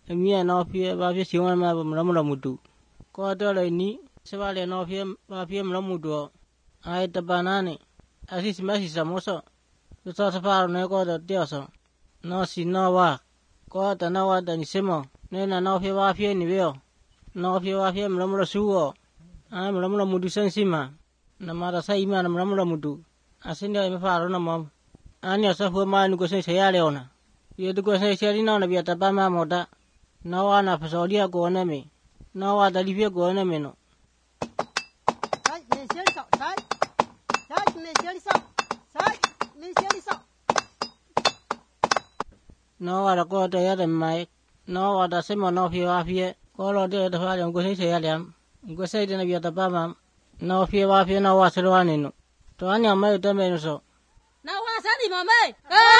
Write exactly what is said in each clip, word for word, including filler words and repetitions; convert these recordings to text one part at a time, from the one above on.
me and off here, Bafi, she won my Muramutu. Quarter ni, Savali and off here, Bafi Muramutu. I ate the banana. As his message samosa. The sort of our nego the deoso. No, she no wa. Quarter no what than Simo. Then an off here, Bafi anywhere. No, if you are here, Mramura Suo. I am Ramura Mudu Sensima. No matter say man, Ramura Mudu. I send you a far on a mom. And yourself who mind go say Leona. You had to go say Sherina of your Tabama Moda. No one of Sodia go on me. No other leave you go on a minute. No other go to the other Mike. No other Simon of you have here. Call out the fire and go say Aliam. Go say to the Tabama. No fear of you know what's running. To any my domain so. Now what's any mamma?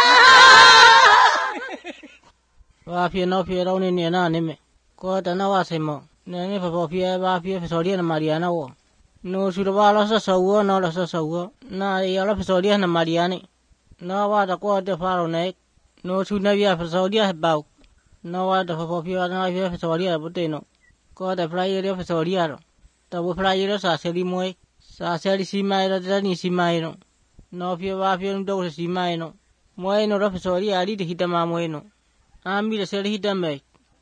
If you know fear only in an anime. Quote an hour simo. Then if a fear of fear for Sodian Mariana. No should have also so no less so. Now you're of Sodian Mariani. No what a quarter far neck. No should never have Sodia about. No what of fear and I have Sodia Buteno. Caught a flyer of Sodia. The flyers are selling moy. Sa seri si mai ra tani si mai no. No fia wa fia ndo si mai no. Moy no ra sori ari de hitama moy no. Ami de seri hitame.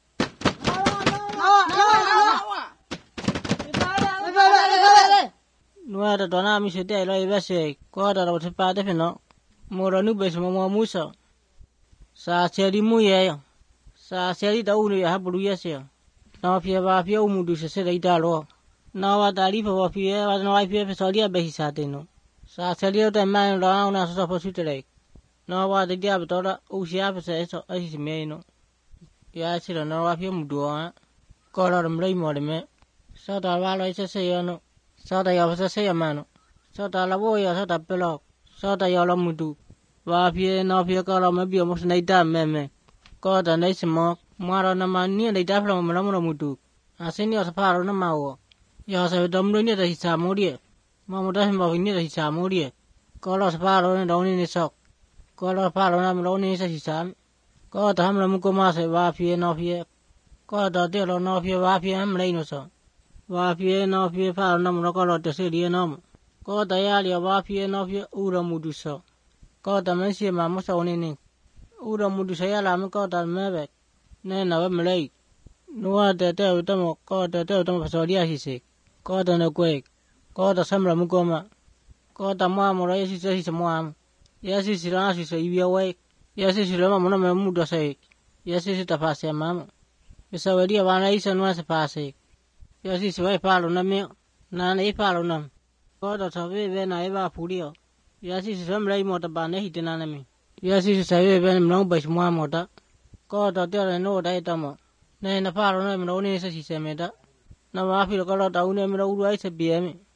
No ara dona mi se te lo ibese ko da ro te pa de no. Mo ro nu be mo mo muso. Sa seri mu ye. Sa seri da u no ya bulu yese. No fia wa fia mu du se se ida lo. No, I leave of here, I know I fear for Sodia Besatino. So I tell you the man round as a today. No, what the diablo, Ushia says, as may know. Yes, I don't know if you do it. Call out and blame more than me. So that while I say, no. So they also say a man. So that I will so that below. So that you're a mudu. Wapia, no, if you call on maybe almost a damn meme. God, a nice more, more on a man nearly die from Ramudu. I send you a part on a mouth. Yes, I don't bring it as Samudia. Mamma doesn't know in it as Samudia. Call us Paro and down in his sock. Call us Paro and I'm lonely as his son. God, the Hamla Mucomas, Wafi and off here. God, the deal on off your Wafi and Rainoso. Wafi and off your Paro, no color to city and home. God, the area Wafi and off your Ura Muduso. God, the Messia Mamma only. Ura Mudusayala, God, and Mavek. Then I am late. No other tell them, God, the tell them for Sodia, he said. God on a quake. God the Samra Mugoma. God the mom or yes, he says a mom. Yes, it's the last, so you awake. Yes, it's the mamma Muda say. Yes, it's a pass, mamma. It's already a one ace and once a passage. Yes, it's way part on a meal. None a part on them. God of a when I ever put you. Yes, it's some lay motor ban a hit an enemy. Yes, it's a way when long by one motor. God of there and no diatomo. Then a part on them only says he said. No, I feel a lot of them, no, I said, be me.